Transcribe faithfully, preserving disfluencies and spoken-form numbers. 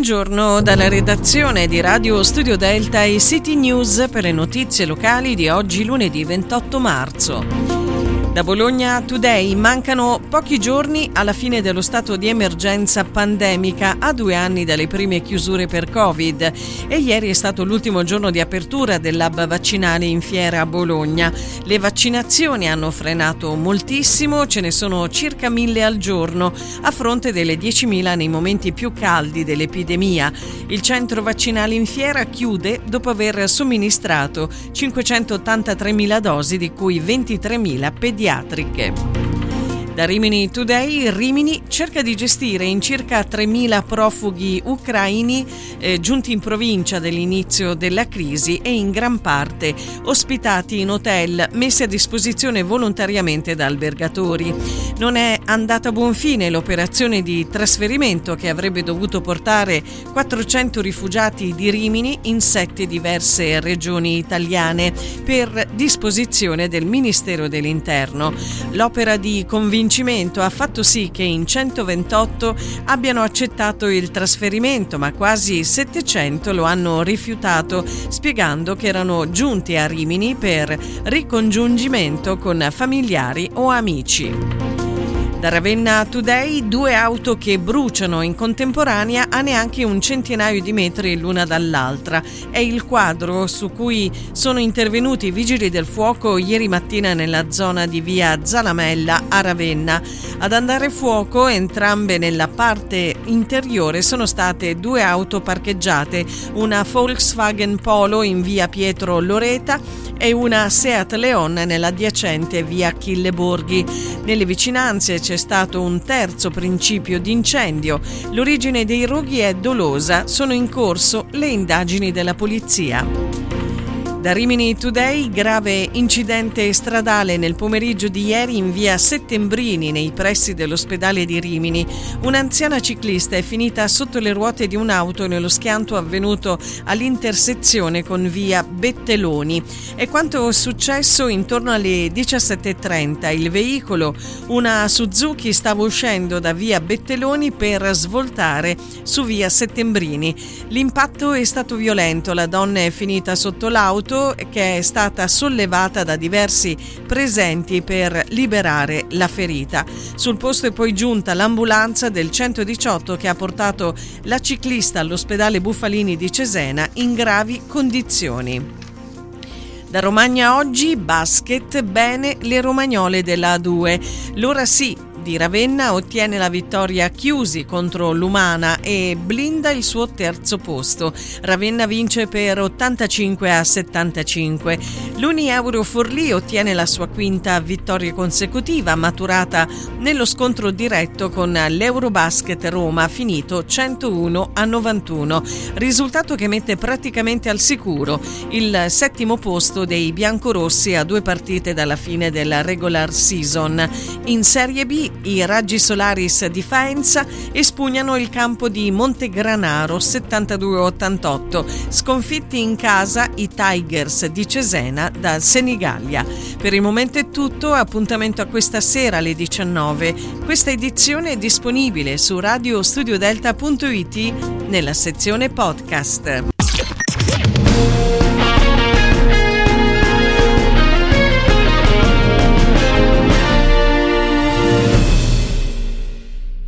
Buongiorno dalla redazione di Radio Studio Delta e City News per le notizie locali di oggi lunedì ventotto marzo. Da Bologna Today, mancano pochi giorni alla fine dello stato di emergenza pandemica a due anni dalle prime chiusure per Covid e ieri è stato l'ultimo giorno di apertura dell'hub vaccinale in fiera a Bologna. Le vaccinazioni hanno frenato moltissimo, ce ne sono circa mille al giorno a fronte delle diecimila nei momenti più caldi dell'epidemia. Il centro vaccinale in fiera chiude dopo aver somministrato cinquecentottantatremila dosi, di cui ventitremila pediatriche. Da Rimini Today, Rimini cerca di gestire in circa tremila profughi ucraini eh, giunti in provincia dall'inizio della crisi e in gran parte ospitati in hotel messi a disposizione volontariamente da albergatori. Non è andata a buon fine l'operazione di trasferimento che avrebbe dovuto portare quattrocento rifugiati di Rimini in sette diverse regioni italiane per disposizione del Ministero dell'Interno. L'opera di convincimento ha fatto sì che in centoventotto abbiano accettato il trasferimento, ma quasi settecento lo hanno rifiutato, spiegando che erano giunti a Rimini per ricongiungimento con familiari o amici. Da Ravenna Today, due auto che bruciano in contemporanea a neanche un centinaio di metri l'una dall'altra. È il quadro su cui sono intervenuti i vigili del fuoco ieri mattina nella zona di via Zalamella a Ravenna. Ad andare fuoco, entrambe nella parte interiore, sono state due auto parcheggiate, una Volkswagen Polo in via Pietro Loreta e una Seat Leon nell'adiacente via Achille Borghi. Nelle vicinanze c'è stato un terzo principio di incendio. L'origine dei roghi è dolosa, sono in corso le indagini della polizia. Da Rimini Today, grave incidente stradale nel pomeriggio di ieri in via Settembrini, nei pressi dell'ospedale di Rimini. Un'anziana ciclista è finita sotto le ruote di un'auto nello schianto avvenuto all'intersezione con via Betteloni. È quanto successo intorno alle diciassette e trenta. Il veicolo, una Suzuki, stava uscendo da via Betteloni per svoltare su via Settembrini. L'impatto è stato violento, la donna è finita sotto l'auto, che è stata sollevata da diversi presenti per liberare la ferita. Sul posto è poi giunta l'ambulanza del centodiciotto che ha portato la ciclista all'ospedale Buffalini di Cesena in gravi condizioni. Da Romagna oggi, basket, bene le romagnole della A due. L'ora sì di Ravenna ottiene la vittoria a Chiusi contro l'Umana e blinda il suo terzo posto. Ravenna vince per ottantacinque a settantacinque. L'Uni Euro Forlì ottiene la sua quinta vittoria consecutiva, maturata nello scontro diretto con l'Eurobasket Roma, finito centouno a novantuno. Risultato che mette praticamente al sicuro il settimo posto dei biancorossi a due partite dalla fine della regular season. In Serie B i Raggi Solaris di Faenza espugnano il campo di Montegranaro settantadue a ottantotto, sconfitti in casa i Tigers di Cesena dal Senigallia. Per il momento è tutto, appuntamento a questa sera alle diciannove. Questa edizione è disponibile su radio studio delta punto it nella sezione podcast.